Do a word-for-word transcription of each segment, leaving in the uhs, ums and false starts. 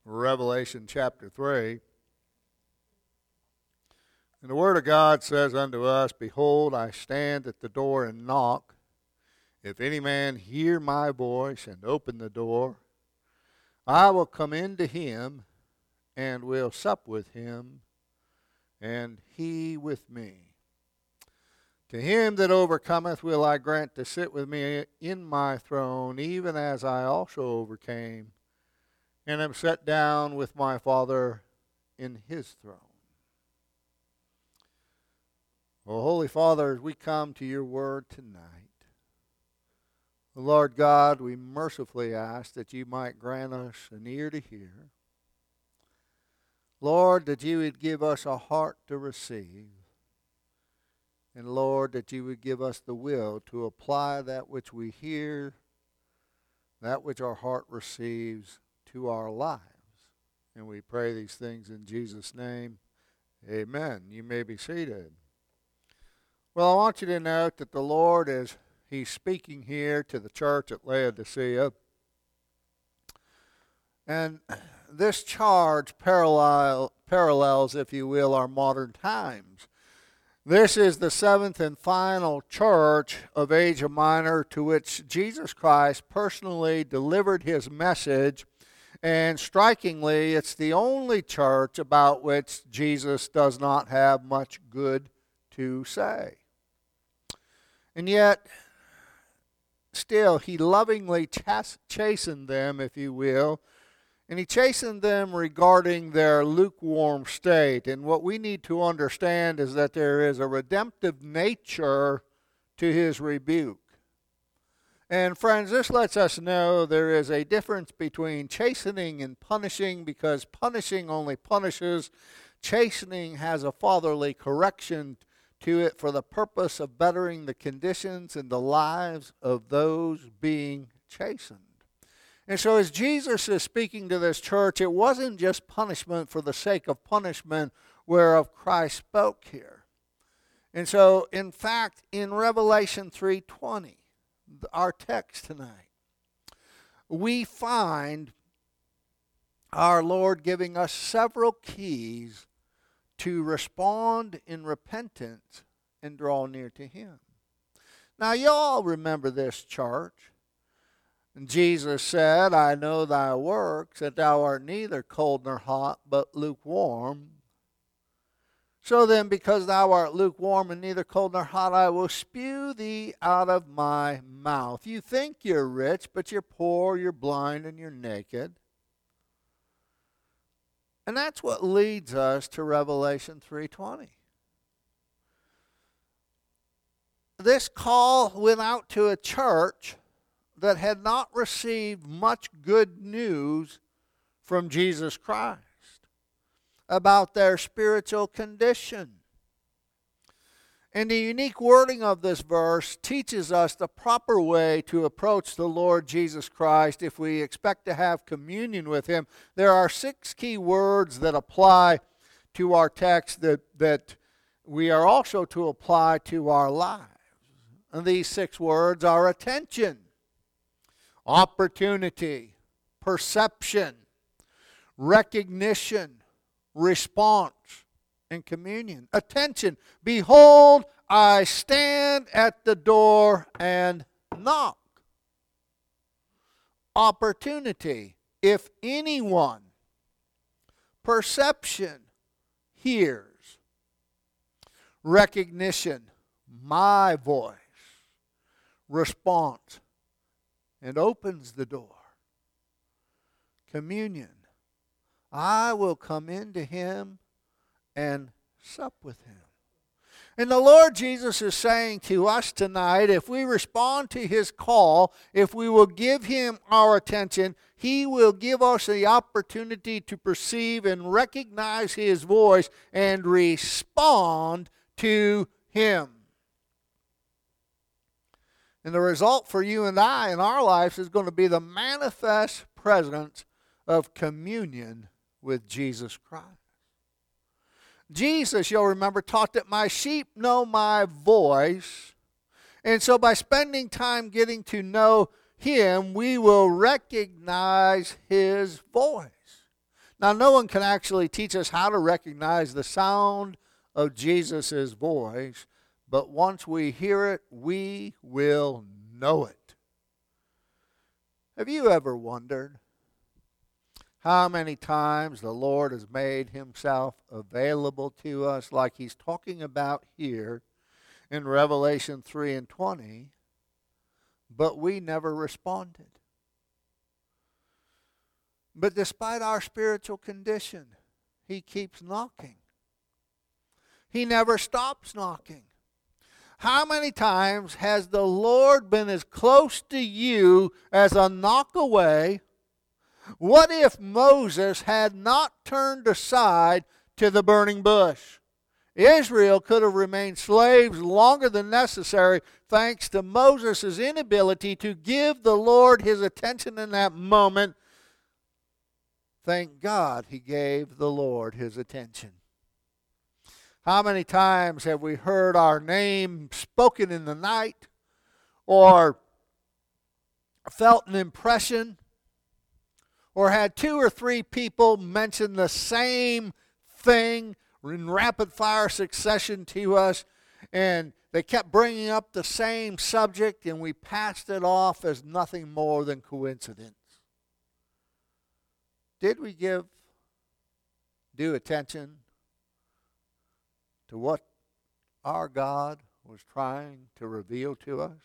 Revelation chapter three. And the Word of God says unto us, Behold, I stand at the door and knock. If any man hear my voice and open the door, I will come into him and will sup with him, and he with me. To him that overcometh will I grant to sit with me in my throne, even as I also overcame, and am set down with my Father in his throne. Well, Holy Father, as we come to your word tonight, Lord God, we mercifully ask that you might grant us an ear to hear. Lord, that you would give us a heart to receive. And Lord, that you would give us the will to apply that which we hear, that which our heart receives, to our lives. And we pray these things in Jesus' name. Amen. You may be seated. Well, I want you to note that the Lord is, he's speaking here to the church at Laodicea. And this charge parallel, parallels, if you will, our modern times. This is the seventh and final church of Asia Minor to which Jesus Christ personally delivered his message. And strikingly, it's the only church about which Jesus does not have much good to say. And yet, still, he lovingly chas- chastened them, if you will, and he chastened them regarding their lukewarm state. And what we need to understand is that there is a redemptive nature to his rebuke. And friends, this lets us know there is a difference between chastening and punishing, because punishing only punishes. Chastening has a fatherly correction to it for the purpose of bettering the conditions and the lives of those being chastened. And so as Jesus is speaking to this church, it wasn't just punishment for the sake of punishment whereof Christ spoke here. And so, in fact, in Revelation three twenty, our text tonight, we find our Lord giving us several keys to respond in repentance and draw near to him. Now, you all remember this church. And Jesus said, I know thy works, that thou art neither cold nor hot, but lukewarm. So then, because thou art lukewarm and neither cold nor hot, I will spew thee out of my mouth. You think you're rich, but you're poor, you're blind, and you're naked. And that's what leads us to Revelation three twenty. This call went out to a church that had not received much good news from Jesus Christ about their spiritual condition. And the unique wording of this verse teaches us the proper way to approach the Lord Jesus Christ if we expect to have communion with him. There are six key words that apply to our text that, that we are also to apply to our lives. And these six words are attention, opportunity, perception, recognition, response, and communion. Attention. Behold, I stand at the door and knock. Opportunity. If anyone. Perception. Hears. Recognition. My voice. Response. And opens the door. Communion. I will come into him and sup with him. And the Lord Jesus is saying to us tonight, if we respond to his call, if we will give him our attention, he will give us the opportunity to perceive and recognize his voice and respond to him. And the result for you and I in our lives is going to be the manifest presence of communion with Jesus Christ. Jesus, you'll remember, taught that my sheep know my voice. And so by spending time getting to know him, we will recognize his voice. Now, no one can actually teach us how to recognize the sound of Jesus' voice, but once we hear it, we will know it. Have you ever wondered how many times the Lord has made himself available to us, like he's talking about here in Revelation three and twenty, but we never responded? But despite our spiritual condition, he keeps knocking. He never stops knocking. How many times has the Lord been as close to you as a knock away? What if Moses had not turned aside to the burning bush? Israel could have remained slaves longer than necessary thanks to Moses' inability to give the Lord his attention in that moment. Thank God he gave the Lord his attention. How many times have we heard our name spoken in the night, or felt an impression, or had two or three people mention the same thing in rapid fire succession to us, and they kept bringing up the same subject, and we passed it off as nothing more than coincidence? Did we give due attention to what our God was trying to reveal to us?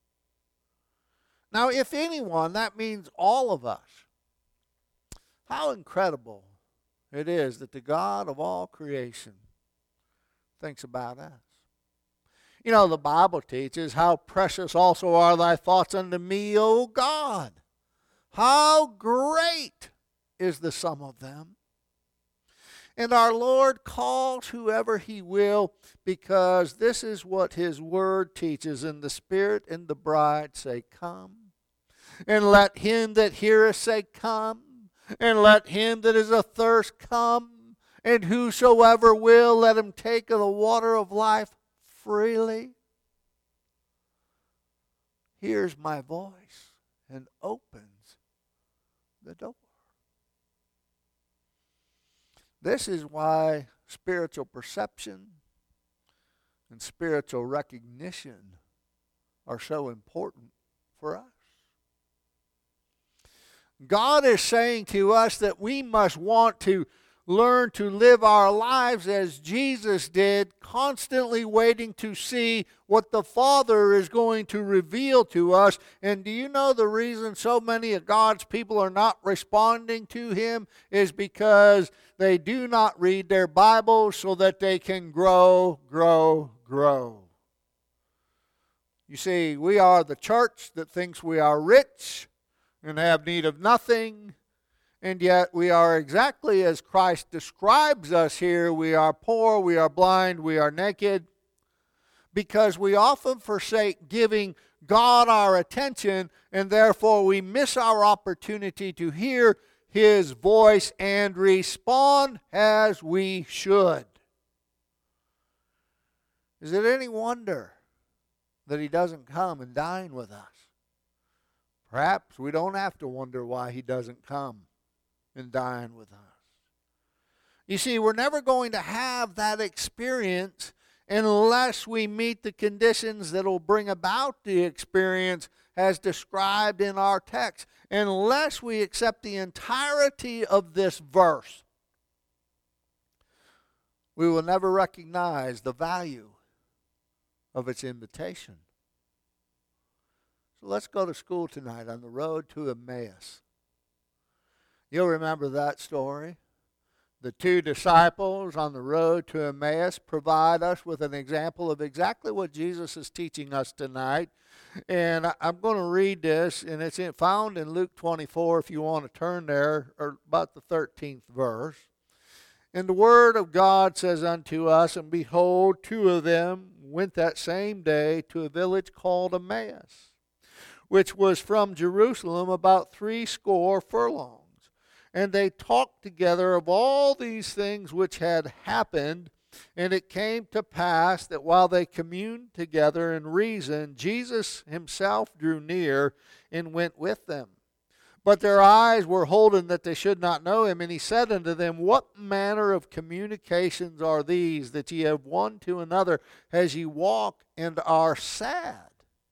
Now, if anyone, that means all of us. How incredible it is that the God of all creation thinks about us. You know, the Bible teaches, how precious also are thy thoughts unto me, O God. How great is the sum of them. And our Lord calls whoever he will, because this is what his word teaches. And the Spirit and the bride say, come. And let him that heareth say, come. And let him that is athirst come. And whosoever will, let him take of the water of life freely. Hears my voice and opens the door. This is why spiritual perception and spiritual recognition are so important for us. God is saying to us that we must want to learn to live our lives as Jesus did, constantly waiting to see what the Father is going to reveal to us. And do you know the reason so many of God's people are not responding to him is because they do not read their Bibles so that they can grow, grow, grow. You see, we are the church that thinks we are rich and have need of nothing, and yet we are exactly as Christ describes us here. We are poor, we are blind, we are naked, because we often forsake giving God our attention, and therefore we miss our opportunity to hear his voice and respond as we should. Is it any wonder that he doesn't come and dine with us? Perhaps we don't have to wonder why he doesn't come and dine with us. You see, we're never going to have that experience unless we meet the conditions that will bring about the experience as described in our text. Unless we accept the entirety of this verse, we will never recognize the value of its invitation. So let's go to school tonight on the road to Emmaus. You'll remember that story. The two disciples on the road to Emmaus provide us with an example of exactly what Jesus is teaching us tonight. And I'm going to read this, and it's found in Luke twenty-four if you want to turn there, or about the thirteenth verse. And the word of God says unto us, and behold, two of them went that same day to a village called Emmaus, which was from Jerusalem about three score furlongs. And they talked together of all these things which had happened. And it came to pass that while they communed together and reasoned, Jesus himself drew near and went with them. But their eyes were holden that they should not know him. And he said unto them, What manner of communications are these that ye have one to another as ye walk and are sad?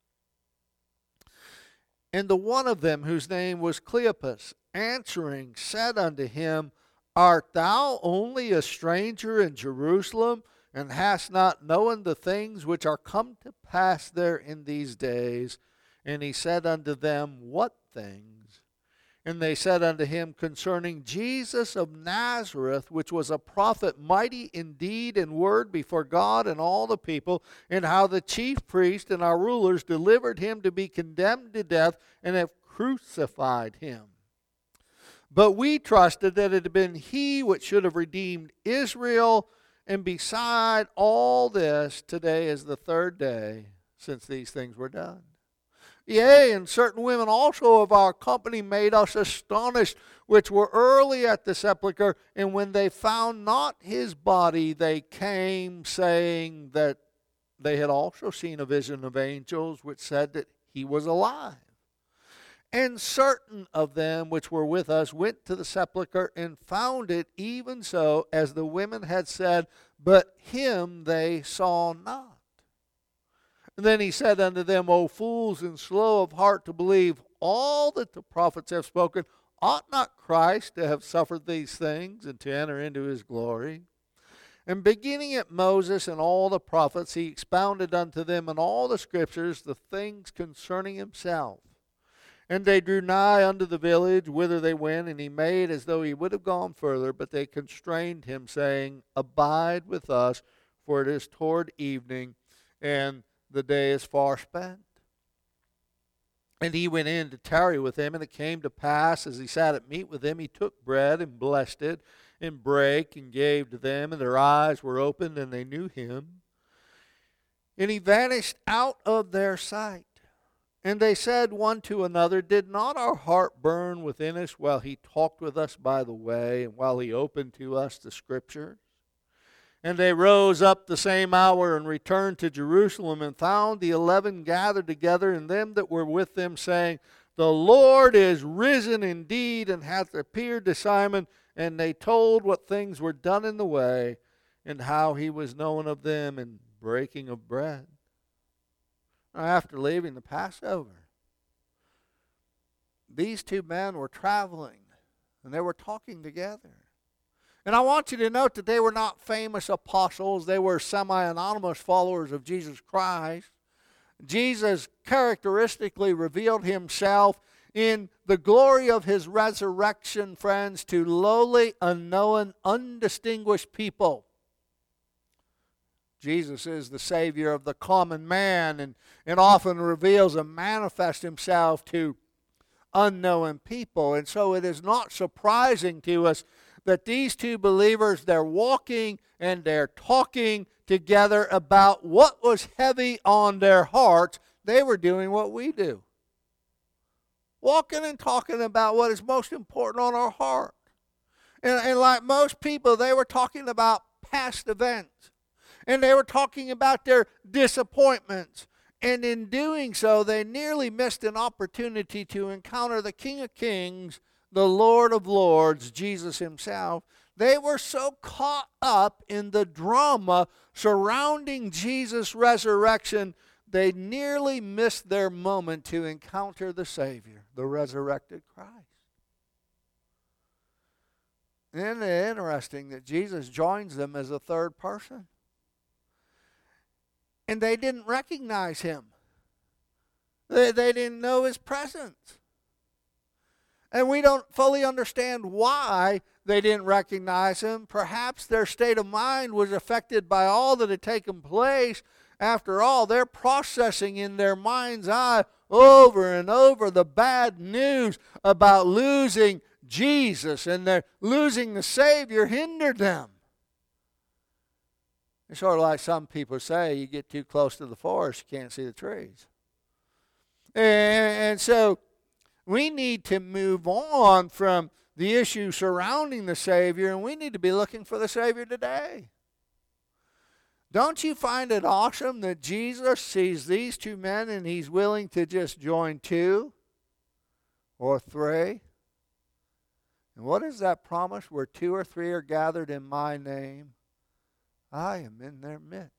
And the one of them, whose name was Cleopas, answering, said unto him, Art thou only a stranger in Jerusalem, and hast not known the things which are come to pass there in these days? And he said unto them, What things? And they said unto him, Concerning Jesus of Nazareth, which was a prophet, mighty in deed and word before God and all the people, and how the chief priests and our rulers delivered him to be condemned to death, and have crucified him. But we trusted that it had been he which should have redeemed Israel. And beside all this, today is the third day since these things were done. Yea, and certain women also of our company made us astonished, which were early at the sepulchre, and when they found not his body, they came, saying that they had also seen a vision of angels, which said that he was alive. And certain of them which were with us went to the sepulchre, and found it even so as the women had said, but him they saw not. And then he said unto them, O fools and slow of heart to believe all that the prophets have spoken, ought not Christ to have suffered these things and to enter into his glory? And beginning at Moses and all the prophets, he expounded unto them in all the scriptures the things concerning himself. And they drew nigh unto the village whither they went, and he made as though he would have gone further, but they constrained him, saying, Abide with us, for it is toward evening, and the day is far spent. And he went in to tarry with them, and it came to pass, as he sat at meat with them, he took bread and blessed it, and brake and gave to them, and their eyes were opened, and they knew him. And he vanished out of their sight. And they said one to another, Did not our heart burn within us while he talked with us by the way, and while he opened to us the Scriptures? And they rose up the same hour and returned to Jerusalem, and found the eleven gathered together, and them that were with them, saying, The Lord is risen indeed, and hath appeared to Simon. And they told what things were done in the way, and how he was known of them in breaking of bread. Now, after leaving the Passover, these two men were traveling, and they were talking together. And I want you to note that they were not famous apostles. They were semi-anonymous followers of Jesus Christ. Jesus characteristically revealed himself in the glory of his resurrection, friends, to lowly, unknown, undistinguished people. Jesus is the Savior of the common man, and, and often reveals and manifests himself to unknown people. And so it is not surprising to us that these two believers, they're walking and they're talking together about what was heavy on their hearts. They were doing what we do. Walking and talking about what is most important on our heart. And, and like most people, they were talking about past events. And they were talking about their disappointments. And in doing so, they nearly missed an opportunity to encounter the King of Kings, the Lord of Lords, Jesus himself. They were so caught up in the drama surrounding Jesus' resurrection, they nearly missed their moment to encounter the Savior, the resurrected Christ. Isn't it interesting that Jesus joins them as a third person? And they didn't recognize him. They, they didn't know his presence. And we don't fully understand why they didn't recognize him. Perhaps their state of mind was affected by all that had taken place. After all, they're processing in their mind's eye over and over the bad news about losing Jesus, and their losing the Savior hindered them. It's sort of like some people say, you get too close to the forest, you can't see the trees. And, and so we need to move on from the issue surrounding the Savior, and we need to be looking for the Savior today. Don't you find it awesome that Jesus sees these two men and he's willing to just join two? or three. And what is that promise? Where two or three are gathered in my name, I am in their midst.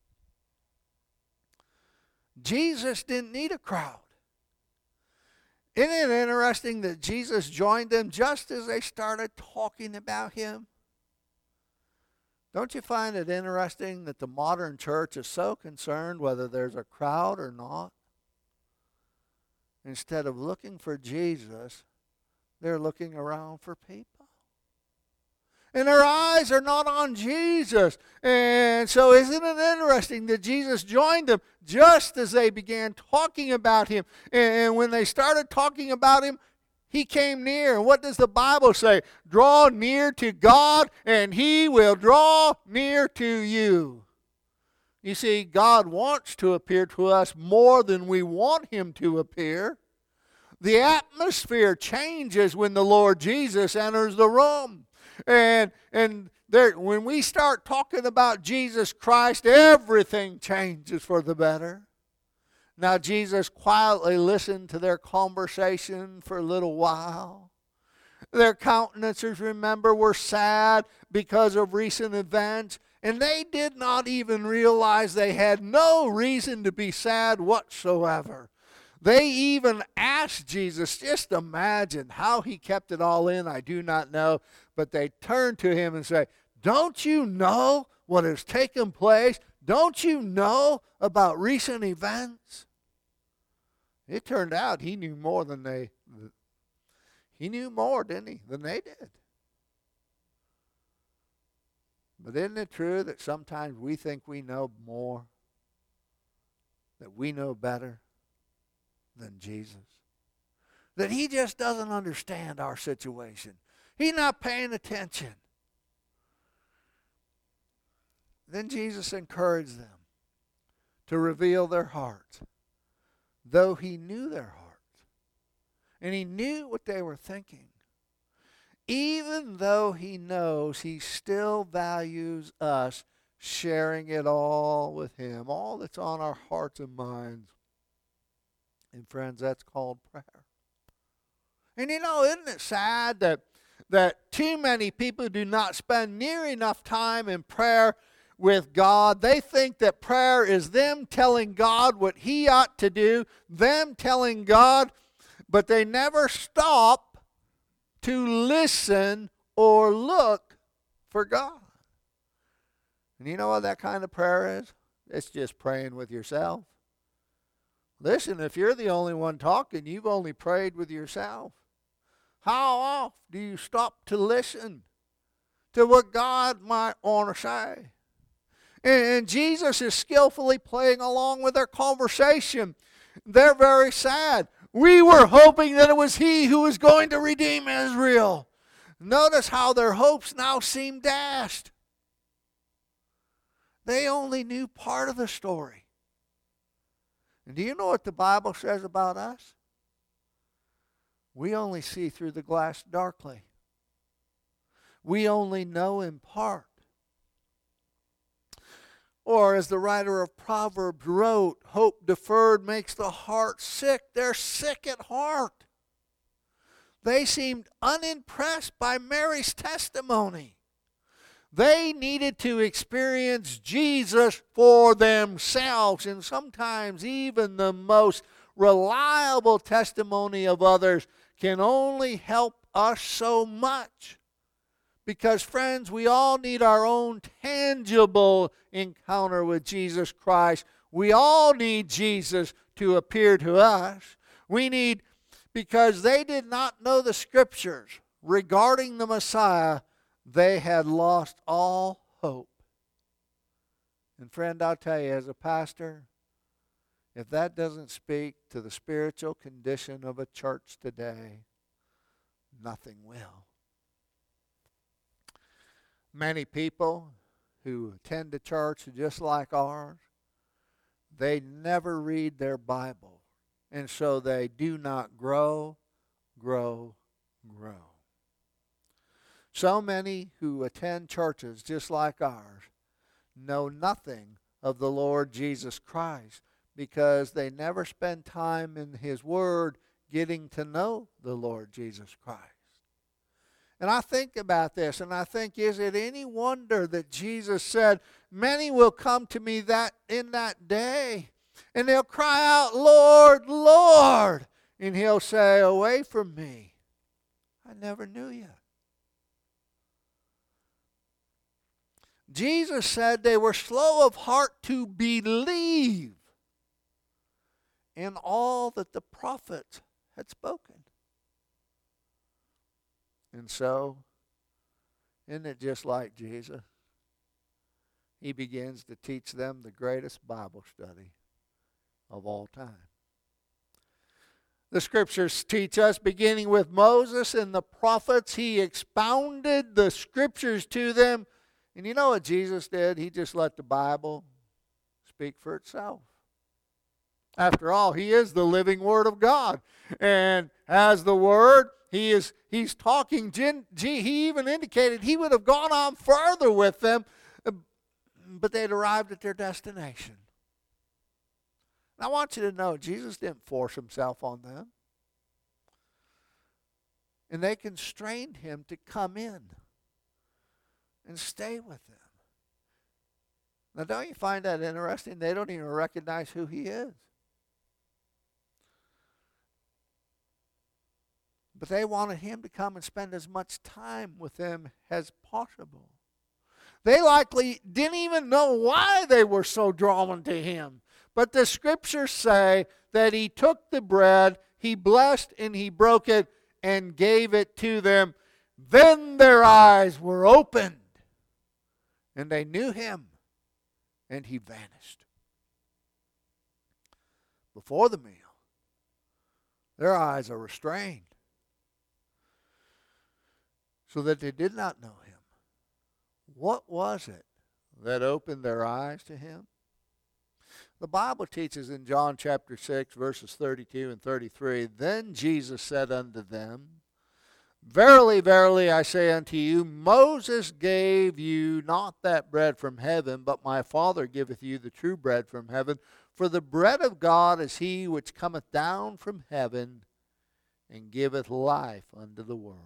Jesus didn't need a crowd. Isn't it interesting that Jesus joined them just as they started talking about him? Don't you find it interesting that the modern church is so concerned whether there's a crowd or not? Instead of looking for Jesus, they're looking around for people. And their eyes are not on Jesus. And so isn't it interesting that Jesus joined them just as they began talking about him? And when they started talking about him, he came near. And what does the Bible say? Draw near to God, and he will draw near to you. You see, God wants to appear to us more than we want him to appear. The atmosphere changes when the Lord Jesus enters the room. And and there, when we start talking about Jesus Christ, everything changes for the better. Now, Jesus quietly listened to their conversation for a little while. Their countenances, remember, were sad because of recent events, and they did not even realize they had no reason to be sad whatsoever. They even asked Jesus, just imagine how he kept it all in, I do not know. But they turned to him and say, don't you know what has taken place? Don't you know about recent events? It turned out he knew more than they, he knew more, didn't he, than they did. But isn't it true that sometimes we think we know more, that we know better than Jesus? That he just doesn't understand our situation. He's not paying attention. Then Jesus encouraged them to reveal their hearts, though he knew their hearts. And he knew what they were thinking. Even though he knows, he still values us sharing it all with him, all that's on our hearts and minds. And friends, that's called prayer. And you know, isn't it sad that that too many people do not spend near enough time in prayer with God? They think that prayer is them telling God what he ought to do, them telling God, but they never stop to listen or look for God. And you know what that kind of prayer is? It's just praying with yourself. Listen, if you're the only one talking, you've only prayed with yourself. How often do you stop to listen to what God might want to say? And, and Jesus is skillfully playing along with their conversation. They're very sad. We were hoping that it was he who was going to redeem Israel. Notice how their hopes now seem dashed. They only knew part of the story. And do you know what the Bible says about us? We only see through the glass darkly. We only know in part. Or as the writer of Proverbs wrote, hope deferred makes the heart sick. They're sick at heart. They seemed unimpressed by Mary's testimony. They needed to experience Jesus for themselves, and sometimes even the most reliable testimony of others can only help us so much. Because, friends, we all need our own tangible encounter with Jesus Christ. We all need Jesus to appear to us. We need, because they did not know the Scriptures regarding the Messiah, they had lost all hope. And friend, I'll tell you, as a pastor, if that doesn't speak to the spiritual condition of a church today, nothing will. Many people who attend a church just like ours, they never read their Bible. And so they do not grow, grow, grow. So many who attend churches just like ours know nothing of the Lord Jesus Christ because they never spend time in His Word getting to know the Lord Jesus Christ. And I think about this, and I think, is it any wonder that Jesus said, many will come to me that in that day, and they'll cry out, Lord, Lord, and he'll say, away from me, I never knew you. Jesus said they were slow of heart to believe in all that the prophets had spoken. And so, isn't it just like Jesus? He begins to teach them the greatest Bible study of all time. The Scriptures teach us, beginning with Moses and the prophets, he expounded the Scriptures to them. And you know what Jesus did? He just let the Bible speak for itself. After all, he is the living Word of God. And as the Word, he is he's talking. He even indicated he would have gone on further with them, but they'd arrived at their destination. And I want you to know, Jesus didn't force himself on them. And they constrained him to come in and stay with them. Now, don't you find that interesting? They don't even recognize who he is. But they wanted him to come and spend as much time with them as possible. They likely didn't even know why they were so drawn to him. But the Scriptures say that he took the bread, he blessed and he broke it and gave it to them. Then their eyes were opened and they knew him, and he vanished. Before the meal, their eyes are restrained so that they did not know him. What was it that opened their eyes to him? The Bible teaches in John chapter six, verses thirty-two and thirty-three, Then Jesus said unto them, Verily, verily, I say unto you, Moses gave you not that bread from heaven, but my Father giveth you the true bread from heaven. For the bread of God is he which cometh down from heaven, and giveth life unto the world.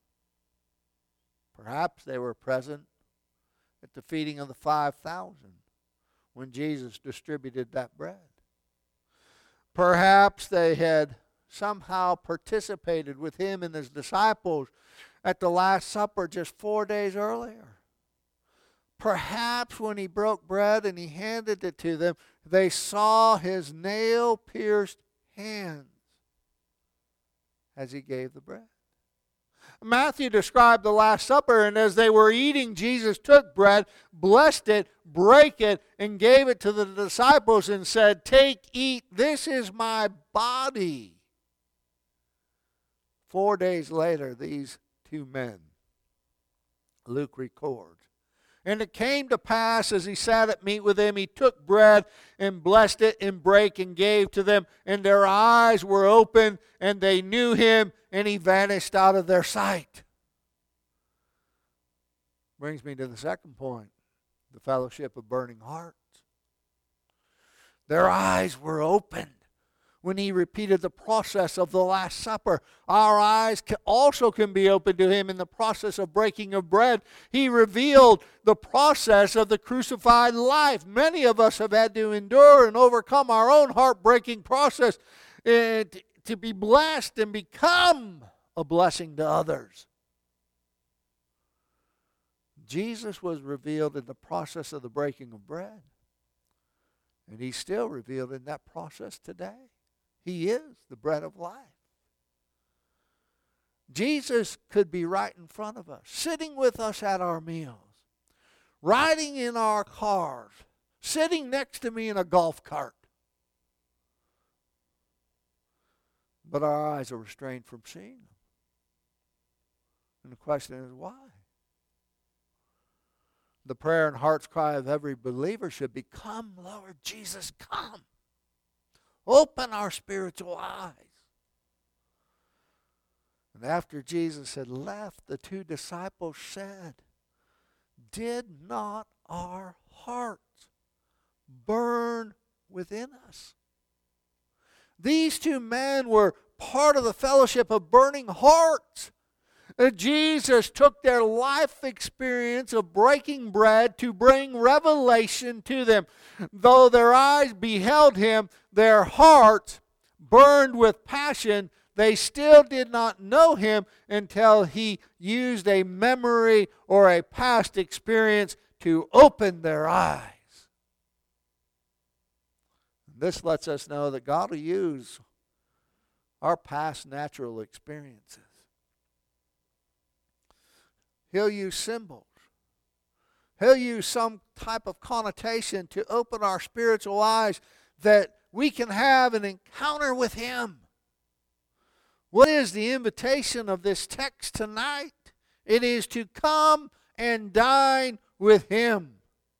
Perhaps they were present at the feeding of the five thousand when Jesus distributed that bread. Perhaps they had somehow participated with him and his disciples at the Last Supper just four days earlier. Perhaps when he broke bread and he handed it to them, they saw his nail-pierced hands as he gave the bread. Matthew described the Last Supper, and as they were eating, Jesus took bread, blessed it, brake it, and gave it to the disciples and said, Take, eat, this is my body. Four days later, these two men, Luke records, And it came to pass, as he sat at meat with them, he took bread and blessed it and brake and gave to them. And their eyes were opened, and they knew him, and he vanished out of their sight. Brings me to the second point, the fellowship of burning hearts. Their eyes were opened when he repeated the process of the Last Supper. Our eyes can also can be opened to him in the process of breaking of bread. He revealed the process of the crucified life. Many of us have had to endure and overcome our own heartbreaking process uh, to, to be blessed and become a blessing to others. Jesus was revealed in the process of the breaking of bread. And he's still revealed in that process today. He is the bread of life. Jesus could be right in front of us, sitting with us at our meals, riding in our cars, sitting next to me in a golf cart. But our eyes are restrained from seeing him. And the question is, why? The prayer and heart's cry of every believer should be, Come, Lord Jesus, come. Open our spiritual eyes. And after Jesus had left, the two disciples said, Did not our hearts burn within us? These two men were part of the fellowship of burning hearts. Uh, Jesus took their life experience of breaking bread to bring revelation to them. Though their eyes beheld him, their hearts burned with passion. They still did not know him until he used a memory or a past experience to open their eyes. This lets us know that God will use our past natural experiences. He'll use symbols. He'll use some type of connotation to open our spiritual eyes that we can have an encounter with him. What is the invitation of this text tonight? It is to come and dine with him.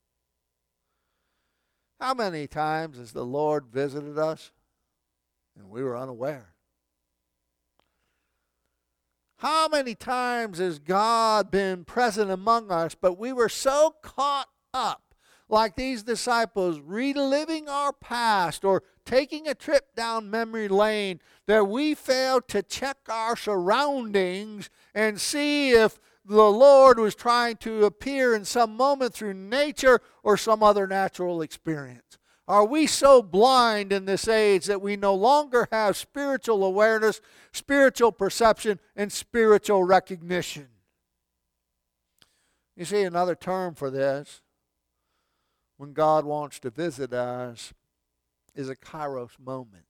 How many times has the Lord visited us and we were unaware? How many times has God been present among us, but we were so caught up, like these disciples, reliving our past or taking a trip down memory lane, that we failed to check our surroundings and see if the Lord was trying to appear in some moment through nature or some other natural experience. Are we so blind in this age that we no longer have spiritual awareness, spiritual perception, and spiritual recognition? You see, another term for this, when God wants to visit us, is a kairos moment.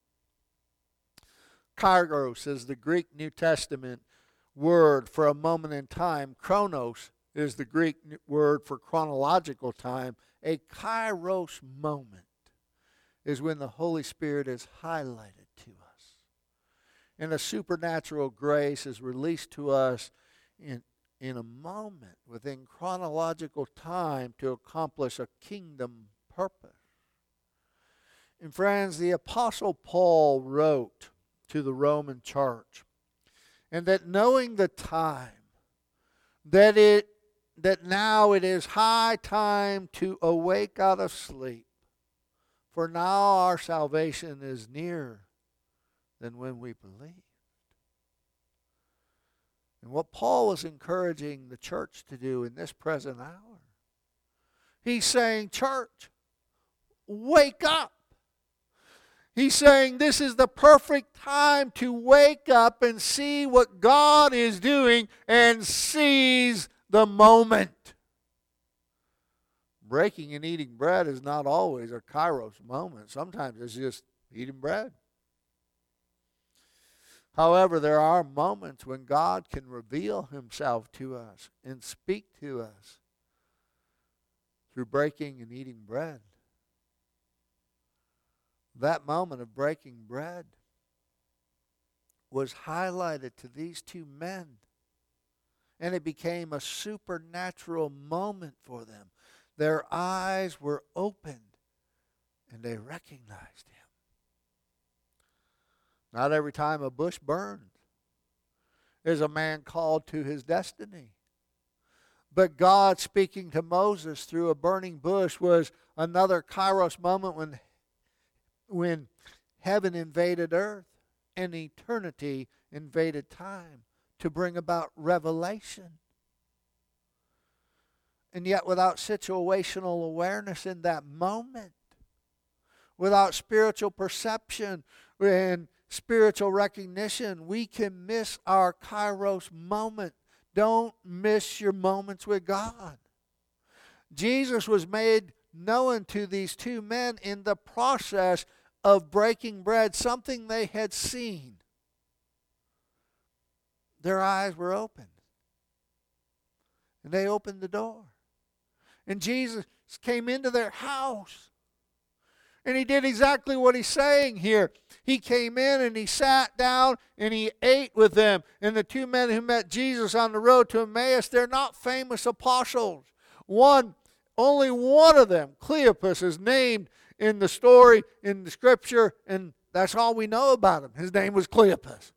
Kairos is the Greek New Testament word for a moment in time. Chronos is the Greek word for chronological time. A kairos moment is when the Holy Spirit is highlighted to us, and a supernatural grace is released to us in, in a moment within chronological time to accomplish a kingdom purpose. And friends, the Apostle Paul wrote to the Roman church, and that knowing the time, that it that now it is high time to awake out of sleep, for now our salvation is nearer than when we believed. And what Paul was encouraging the church to do in this present hour, he's saying, church, wake up. He's saying this is the perfect time to wake up and see what God is doing and seize the moment. Breaking and eating bread is not always a kairos moment. Sometimes it's just eating bread. However, there are moments when God can reveal himself to us and speak to us through breaking and eating bread. That moment of breaking bread was highlighted to these two men, and it became a supernatural moment for them. Their eyes were opened, and they recognized him. Not every time a bush burns is a man called to his destiny. But God speaking to Moses through a burning bush was another kairos moment when when heaven invaded earth and eternity invaded time to bring about revelation. And yet without situational awareness in that moment, without spiritual perception and spiritual recognition, we can miss our kairos moment. Don't miss your moments with God. Jesus was made known to these two men in the process of breaking bread, something they had seen. Their eyes were opened, and they opened the door. And Jesus came into their house, and he did exactly what he's saying here. He came in and he sat down and he ate with them. And the two men who met Jesus on the road to Emmaus, they're not famous apostles. One, only one of them, Cleopas, is named in the story, in the scripture, and that's all we know about him. His name was Cleopas.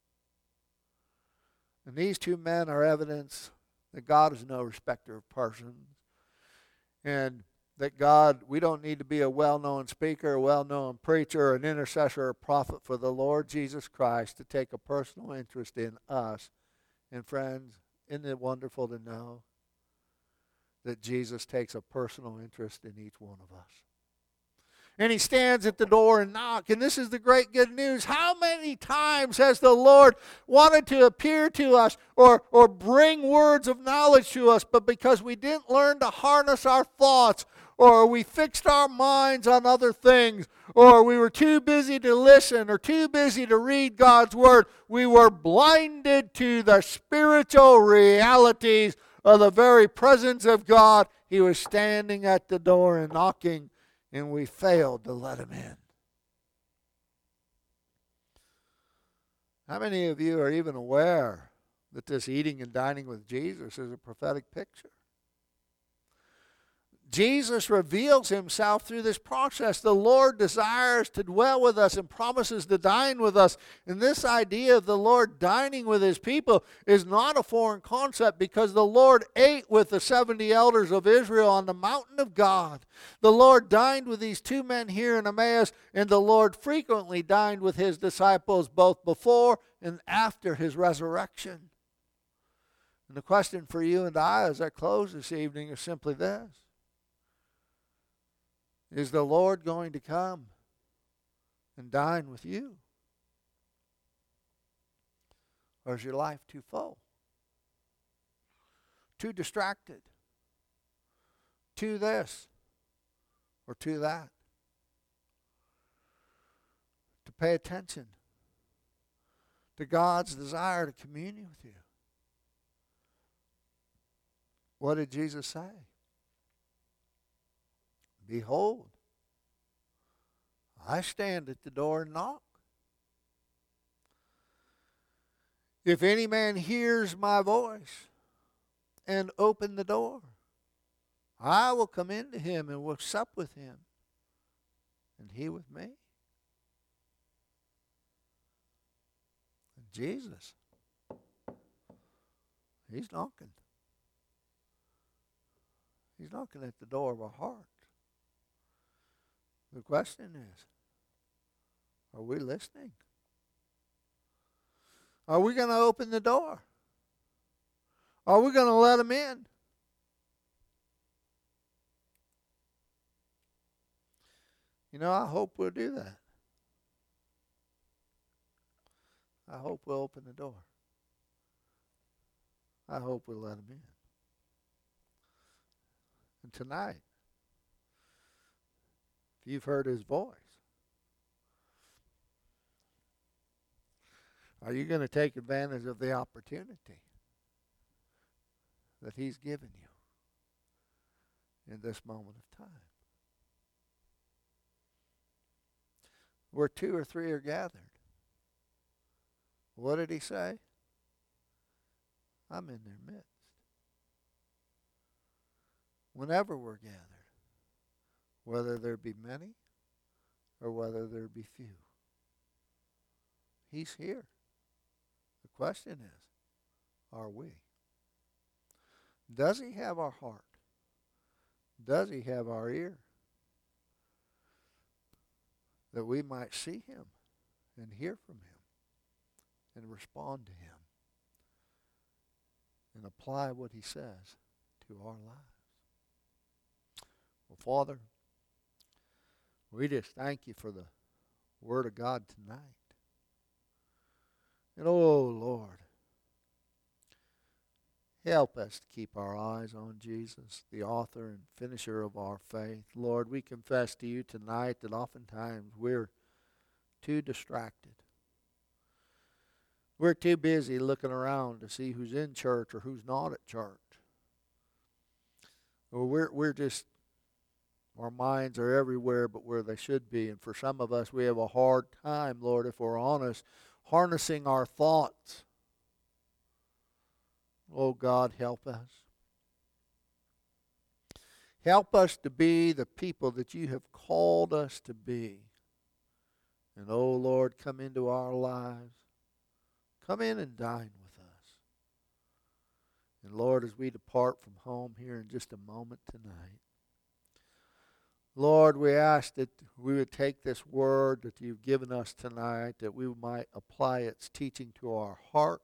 And these two men are evidence that God is no respecter of persons. And that God, we don't need to be a well-known speaker, a well-known preacher, an intercessor, or prophet for the Lord Jesus Christ to take a personal interest in us. And friends, isn't it wonderful to know that Jesus takes a personal interest in each one of us? And he stands at the door and knocks. And this is the great good news. How many times has the Lord wanted to appear to us or, or bring words of knowledge to us, but because we didn't learn to harness our thoughts, or we fixed our minds on other things, or we were too busy to listen or too busy to read God's Word, we were blinded to the spiritual realities of the very presence of God. He was standing at the door and knocking, and we failed to let him in. How many of you are even aware that this eating and dining with Jesus is a prophetic picture? Jesus reveals himself through this process. The Lord desires to dwell with us and promises to dine with us. And this idea of the Lord dining with his people is not a foreign concept, because the Lord ate with the seventy elders of Israel on the mountain of God. The Lord dined with these two men here in Emmaus, and the Lord frequently dined with his disciples both before and after his resurrection. And the question for you and I as I close this evening is simply this. Is the Lord going to come and dine with you? Or is your life too full? Too distracted? Too this or too that? To pay attention to God's desire to commune with you. What did Jesus say? Behold, I stand at the door and knock. If any man hears my voice and open the door, I will come into him and will sup with him, and he with me. And Jesus, he's knocking. He's knocking at the door of our heart. The question is, are we listening? Are we going to open the door? Are we going to let him in? You know, I hope we'll do that. I hope we'll open the door. I hope we'll let him in. And tonight, if you've heard his voice, are you going to take advantage of the opportunity that he's given you in this moment of time? Where two or three are gathered, what did he say? I'm in their midst. Whenever we're gathered, whether there be many or whether there be few, he's here. The question is, are we? Does he have our heart? Does he have our ear? That we might see him and hear from him and respond to him and apply what he says to our lives. Well, Father, we just thank you for the Word of God tonight. And oh, Lord, help us to keep our eyes on Jesus, the author and finisher of our faith. Lord, we confess to you tonight that oftentimes we're too distracted. We're too busy looking around to see who's in church or who's not at church. Or we're, we're just, our minds are everywhere but where they should be. And for some of us, we have a hard time, Lord, if we're honest, harnessing our thoughts. Oh, God, help us. Help us to be the people that you have called us to be. And, oh, Lord, come into our lives. Come in and dine with us. And, Lord, as we depart from home here in just a moment tonight, Lord, we ask that we would take this word that you've given us tonight, that we might apply its teaching to our hearts.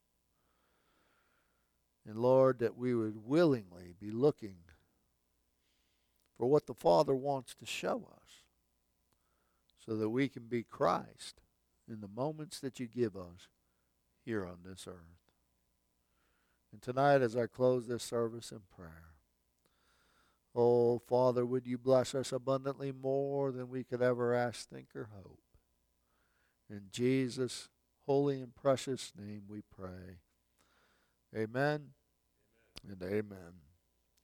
And Lord, that we would willingly be looking for what the Father wants to show us, so that we can be Christ in the moments that you give us here on this earth. And tonight, as I close this service in prayer, oh, Father, would you bless us abundantly more than we could ever ask, think, or hope. In Jesus' holy and precious name we pray. Amen, amen. And amen.